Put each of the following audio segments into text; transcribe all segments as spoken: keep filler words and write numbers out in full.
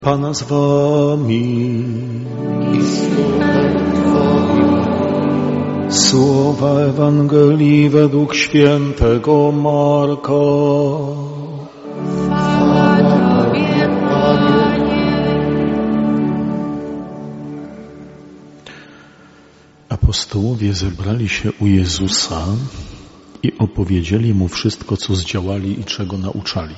Pana z wami. Słowa Ewangelii według świętego Marka. Chwała Tobie, Panie. Apostołowie zebrali się u Jezusa i opowiedzieli Mu wszystko, co zdziałali i czego nauczali.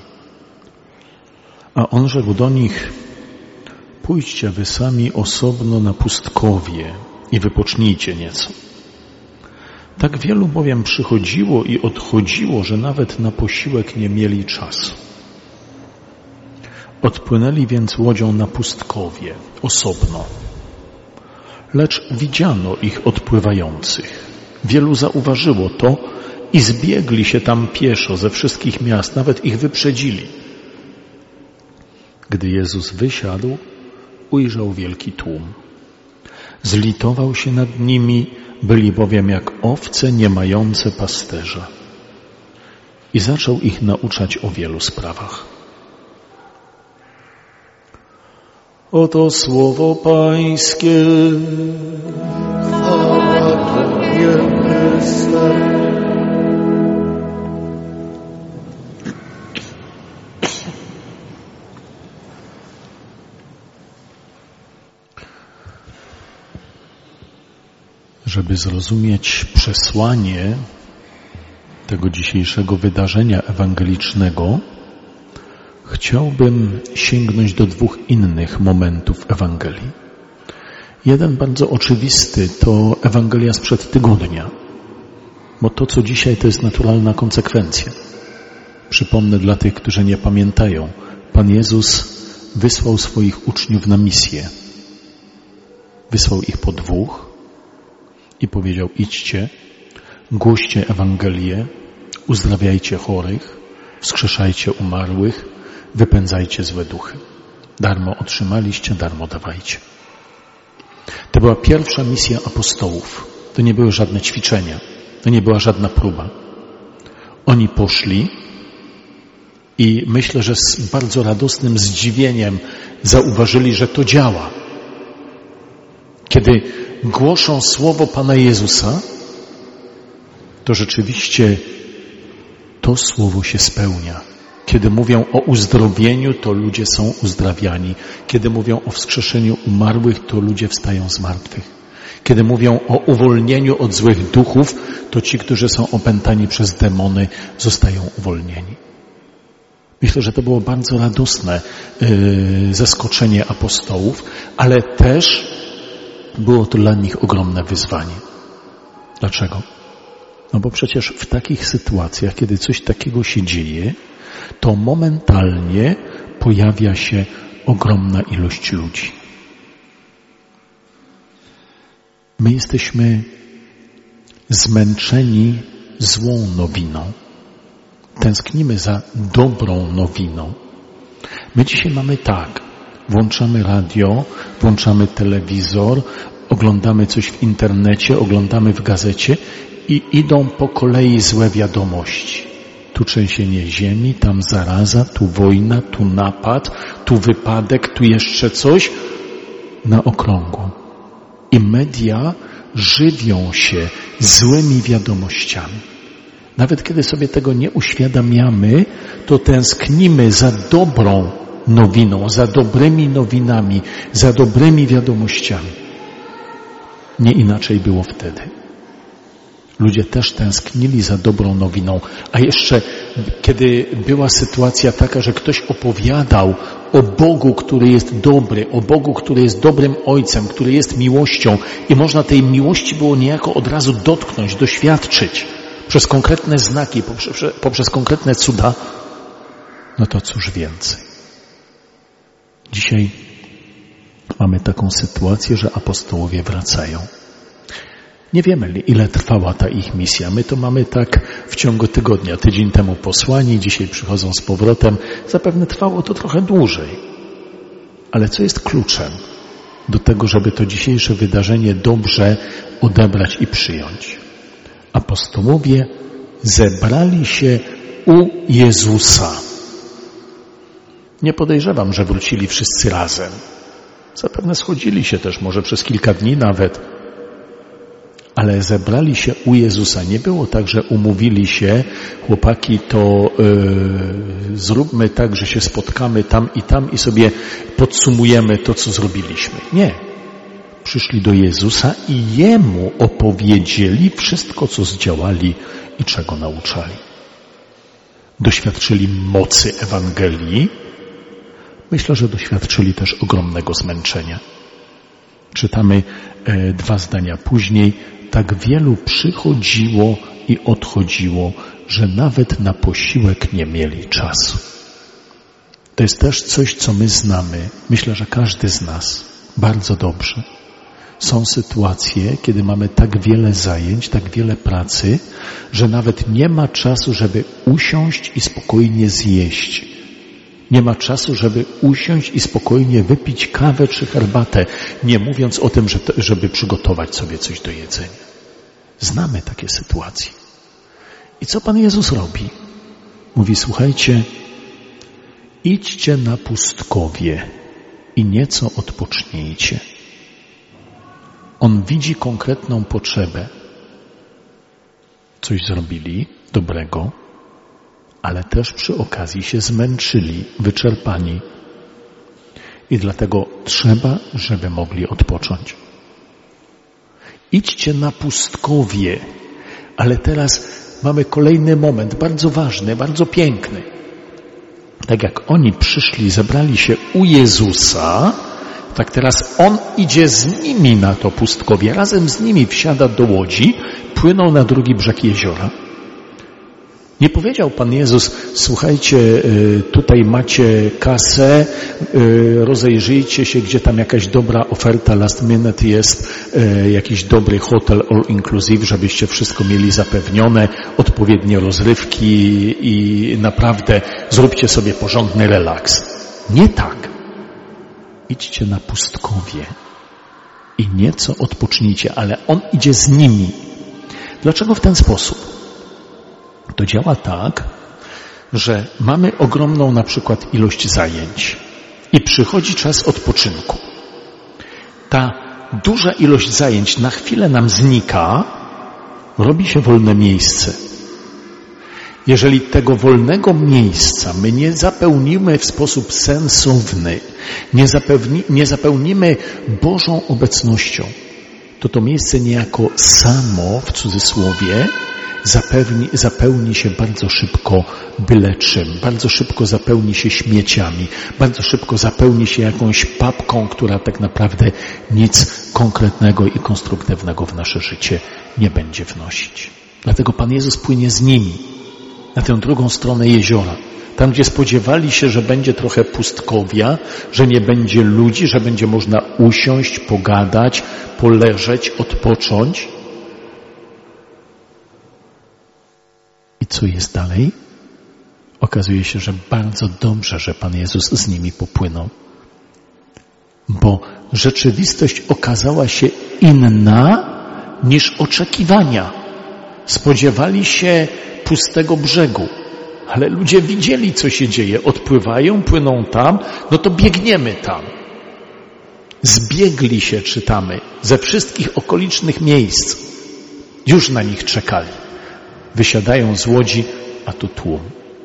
A On rzekł do nich: pójdźcie wy sami osobno na pustkowie i wypocznijcie nieco. Tak wielu bowiem przychodziło i odchodziło, że nawet na posiłek nie mieli czasu. Odpłynęli więc łodzią na pustkowie, osobno. Lecz widziano ich odpływających. Wielu zauważyło to i zbiegli się tam pieszo ze wszystkich miast, nawet ich wyprzedzili. Gdy Jezus wysiadł, ujrzał wielki tłum. Zlitował się nad nimi, byli bowiem jak owce nie mające pasterza. I zaczął ich nauczać o wielu sprawach. Oto słowo Pańskie. Chwała Tobie, Chryste. Żeby zrozumieć przesłanie tego dzisiejszego wydarzenia ewangelicznego, chciałbym sięgnąć do dwóch innych momentów Ewangelii. Jeden bardzo oczywisty to Ewangelia sprzed tygodnia, bo to, co dzisiaj, to jest naturalna konsekwencja. Przypomnę dla tych, którzy nie pamiętają. Pan Jezus wysłał swoich uczniów na misję. Wysłał ich po dwóch i powiedział: idźcie, głoście Ewangelię, uzdrawiajcie chorych, wskrzeszajcie umarłych, wypędzajcie złe duchy. Darmo otrzymaliście, darmo dawajcie. To była pierwsza misja apostołów. To nie były żadne ćwiczenia. To nie była żadna próba. Oni poszli i myślę, że z bardzo radosnym zdziwieniem zauważyli, że to działa. Kiedy głoszą słowo Pana Jezusa, to rzeczywiście to słowo się spełnia. Kiedy mówią o uzdrowieniu, to ludzie są uzdrawiani. Kiedy mówią o wskrzeszeniu umarłych, to ludzie wstają z martwych. Kiedy mówią o uwolnieniu od złych duchów, to ci, którzy są opętani przez demony, zostają uwolnieni. Myślę, że to było bardzo radosne yy, zaskoczenie apostołów, ale też było to dla nich ogromne wyzwanie. Dlaczego? No bo przecież w takich sytuacjach, kiedy coś takiego się dzieje, to momentalnie pojawia się ogromna ilość ludzi. My jesteśmy zmęczeni złą nowiną. Tęsknimy za dobrą nowiną. My dzisiaj mamy tak. Włączamy radio, włączamy telewizor, oglądamy coś w internecie, oglądamy w gazecie i idą po kolei złe wiadomości. Tu trzęsienie ziemi, tam zaraza, tu wojna, tu napad, tu wypadek, tu jeszcze coś na okrągło. I media żywią się złymi wiadomościami. Nawet kiedy sobie tego nie uświadamiamy, to tęsknimy za dobrą nowiną, za dobrymi nowinami, za dobrymi wiadomościami. Nie inaczej było wtedy. Ludzie też tęsknili za dobrą nowiną, a jeszcze kiedy była sytuacja taka, że ktoś opowiadał o Bogu, który jest dobry, o Bogu, który jest dobrym Ojcem, który jest miłością i można tej miłości było niejako od razu dotknąć, doświadczyć przez konkretne znaki, poprzez, poprzez konkretne cuda, no to cóż więcej. Dzisiaj mamy taką sytuację, że apostołowie wracają. Nie wiemy, ile trwała ta ich misja. My to mamy tak w ciągu tygodnia. Tydzień temu posłani, dzisiaj przychodzą z powrotem. Zapewne trwało to trochę dłużej. Ale co jest kluczem do tego, żeby to dzisiejsze wydarzenie dobrze odebrać i przyjąć? Apostołowie zebrali się u Jezusa. Nie podejrzewam, że wrócili wszyscy razem. Zapewne schodzili się też, może przez kilka dni nawet. Ale zebrali się u Jezusa. Nie było tak, że umówili się, chłopaki, to yy, zróbmy tak, że się spotkamy tam i tam i sobie podsumujemy to, co zrobiliśmy. Nie. Przyszli do Jezusa i Jemu opowiedzieli wszystko, co zdziałali i czego nauczali. Doświadczyli mocy Ewangelii. Myślę, że doświadczyli też ogromnego zmęczenia. Czytamy e, dwa zdania później. Tak wielu przychodziło i odchodziło, że nawet na posiłek nie mieli czasu. To jest też coś, co my znamy. Myślę, że każdy z nas bardzo dobrze. Są sytuacje, kiedy mamy tak wiele zajęć, tak wiele pracy, że nawet nie ma czasu, żeby usiąść i spokojnie zjeść. Nie ma czasu, żeby usiąść i spokojnie wypić kawę czy herbatę, nie mówiąc o tym, że to, żeby przygotować sobie coś do jedzenia. Znamy takie sytuacje. I co Pan Jezus robi? Mówi, słuchajcie, idźcie na pustkowie i nieco odpocznijcie. On widzi konkretną potrzebę. Coś zrobili dobrego, ale też przy okazji się zmęczyli, wyczerpani. I dlatego trzeba, żeby mogli odpocząć. Idźcie na pustkowie, ale teraz mamy kolejny moment, bardzo ważny, bardzo piękny. Tak jak oni przyszli, zebrali się u Jezusa, tak teraz On idzie z nimi na to pustkowie, razem z nimi wsiada do łodzi, płyną na drugi brzeg jeziora. Nie powiedział Pan Jezus, słuchajcie, tutaj macie kasę, rozejrzyjcie się, gdzie tam jakaś dobra oferta last minute jest, jakiś dobry hotel all inclusive, żebyście wszystko mieli zapewnione, odpowiednie rozrywki i naprawdę zróbcie sobie porządny relaks. Nie tak. Idźcie na pustkowie i nieco odpocznijcie, ale On idzie z nimi. Dlaczego w ten sposób? To działa tak, że mamy ogromną na przykład ilość zajęć i przychodzi czas odpoczynku. Ta duża ilość zajęć na chwilę nam znika, robi się wolne miejsce. Jeżeli tego wolnego miejsca my nie zapełnimy w sposób sensowny, nie, zapewni, nie zapełnimy Bożą obecnością, to to miejsce niejako samo, w cudzysłowie, Zapewni, zapełni się bardzo szybko byle czym, bardzo szybko zapełni się śmieciami, bardzo szybko zapełni się jakąś papką, która tak naprawdę nic konkretnego i konstruktywnego w nasze życie nie będzie wnosić. Dlatego Pan Jezus płynie z nimi na tę drugą stronę jeziora. Tam, gdzie spodziewali się, że będzie trochę pustkowia, że nie będzie ludzi, że będzie można usiąść, pogadać, poleżeć, odpocząć. I co jest dalej? Okazuje się, że bardzo dobrze, że Pan Jezus z nimi popłynął. Bo rzeczywistość okazała się inna niż oczekiwania. Spodziewali się pustego brzegu, ale ludzie widzieli, co się dzieje. Odpływają, płyną tam, no to biegniemy tam. Zbiegli się, czytamy, ze wszystkich okolicznych miejsc. Już na nich czekali. Wysiadają z łodzi, a tu tłum.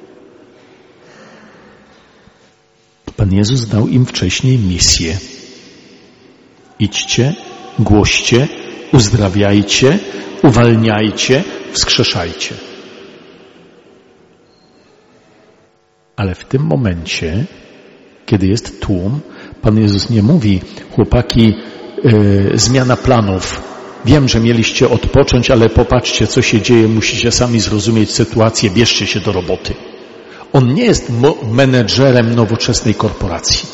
Pan Jezus dał im wcześniej misję. Idźcie, głoście, uzdrawiajcie, uwalniajcie, wskrzeszajcie. Ale w tym momencie, kiedy jest tłum, Pan Jezus nie mówi, chłopaki, yy, zmiana planów. Wiem, że mieliście odpocząć, ale popatrzcie, co się dzieje, musicie sami zrozumieć sytuację, bierzcie się do roboty. On nie jest menedżerem nowoczesnej korporacji.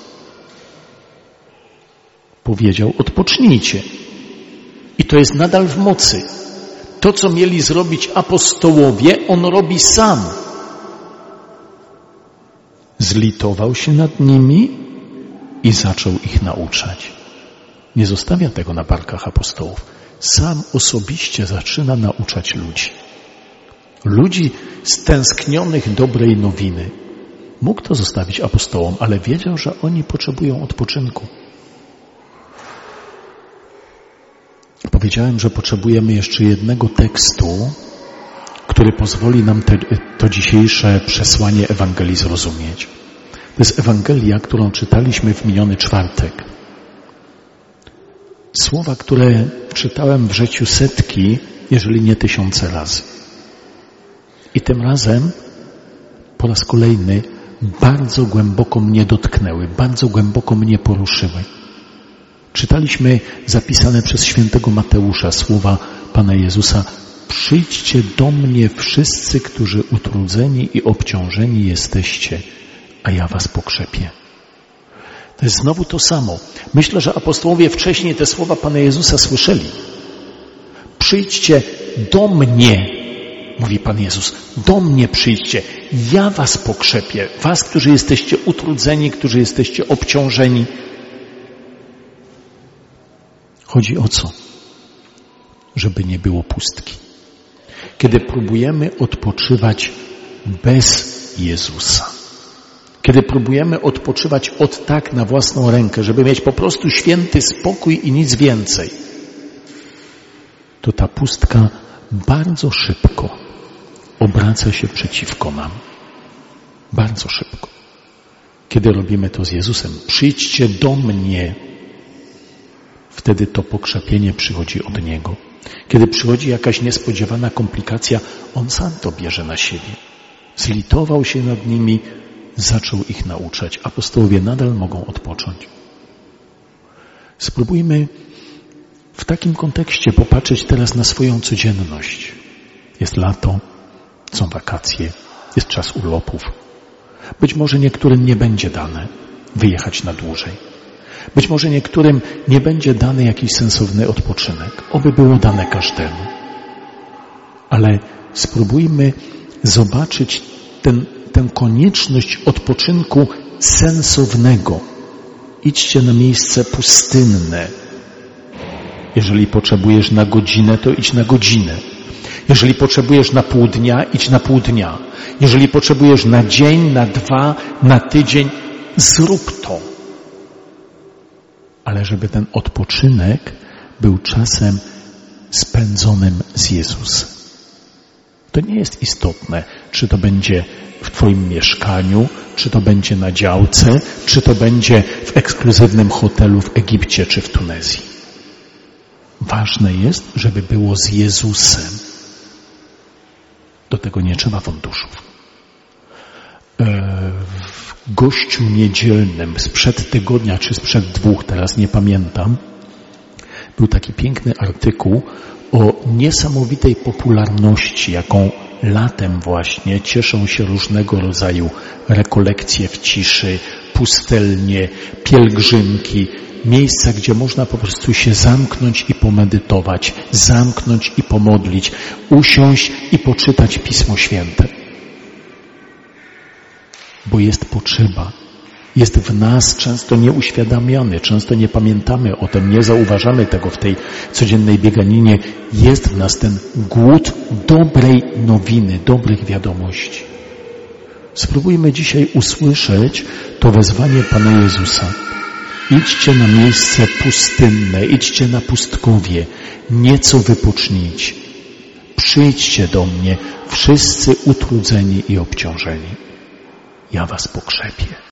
Powiedział, odpocznijcie. I to jest nadal w mocy. To, co mieli zrobić apostołowie, on robi sam. Zlitował się nad nimi i zaczął ich nauczać. Nie zostawia tego na barkach apostołów. Sam osobiście zaczyna nauczać ludzi. Ludzi stęsknionych dobrej nowiny. Mógł to zostawić apostołom, ale wiedział, że oni potrzebują odpoczynku. Powiedziałem, że potrzebujemy jeszcze jednego tekstu, który pozwoli nam te, to dzisiejsze przesłanie Ewangelii zrozumieć. To jest Ewangelia, którą czytaliśmy w miniony czwartek. Słowa, które czytałem w życiu setki, jeżeli nie tysiące razy. I tym razem, po raz kolejny, bardzo głęboko mnie dotknęły, bardzo głęboko mnie poruszyły. Czytaliśmy zapisane przez świętego Mateusza słowa Pana Jezusa: przyjdźcie do mnie wszyscy, którzy utrudzeni i obciążeni jesteście, a ja was pokrzepię. To jest znowu to samo. Myślę, że apostołowie wcześniej te słowa Pana Jezusa słyszeli. Przyjdźcie do mnie, mówi Pan Jezus, do mnie przyjdźcie, ja was pokrzepię, was, którzy jesteście utrudzeni, którzy jesteście obciążeni. Chodzi o co? Żeby nie było pustki. Kiedy próbujemy odpoczywać bez Jezusa, kiedy próbujemy odpoczywać od tak na własną rękę, żeby mieć po prostu święty spokój i nic więcej, to ta pustka bardzo szybko obraca się przeciwko nam. Bardzo szybko. Kiedy robimy to z Jezusem, przyjdźcie do mnie, wtedy to pokrzepienie przychodzi od Niego. Kiedy przychodzi jakaś niespodziewana komplikacja, On sam to bierze na siebie. Zlitował się nad nimi, zaczął ich nauczać. Apostołowie nadal mogą odpocząć. Spróbujmy w takim kontekście popatrzeć teraz na swoją codzienność. Jest lato, są wakacje, jest czas urlopów. Być może niektórym nie będzie dane wyjechać na dłużej. Być może niektórym nie będzie dany jakiś sensowny odpoczynek. Oby było dane każdemu. Ale spróbujmy zobaczyć ten, tę konieczność odpoczynku sensownego. Idźcie na miejsce pustynne. Jeżeli potrzebujesz na godzinę, to idź na godzinę. Jeżeli potrzebujesz na pół dnia, idź na pół dnia. Jeżeli potrzebujesz na dzień, na dwa, na tydzień, zrób to. Ale żeby ten odpoczynek był czasem spędzonym z Jezusem. To nie jest istotne, czy to będzie w Twoim mieszkaniu, czy to będzie na działce, czy to będzie w ekskluzywnym hotelu w Egipcie czy w Tunezji. Ważne jest, żeby było z Jezusem. Do tego nie trzeba funduszów. W gościu niedzielnym sprzed tygodnia czy sprzed dwóch, teraz nie pamiętam, był taki piękny artykuł o niesamowitej popularności, jaką latem właśnie cieszą się różnego rodzaju rekolekcje w ciszy, pustelnie, pielgrzymki, miejsca, gdzie można po prostu się zamknąć i pomedytować, zamknąć i pomodlić, usiąść i poczytać Pismo Święte. Bo jest potrzeba. Jest w nas często nieuświadamiany, często nie pamiętamy o tym, nie zauważamy tego w tej codziennej bieganinie. Jest w nas ten głód dobrej nowiny, dobrych wiadomości. Spróbujmy dzisiaj usłyszeć to wezwanie Pana Jezusa. Idźcie na miejsce pustynne, idźcie na pustkowie, nieco wypocznijcie. Przyjdźcie do mnie, wszyscy utrudzeni i obciążeni. Ja was pokrzepię.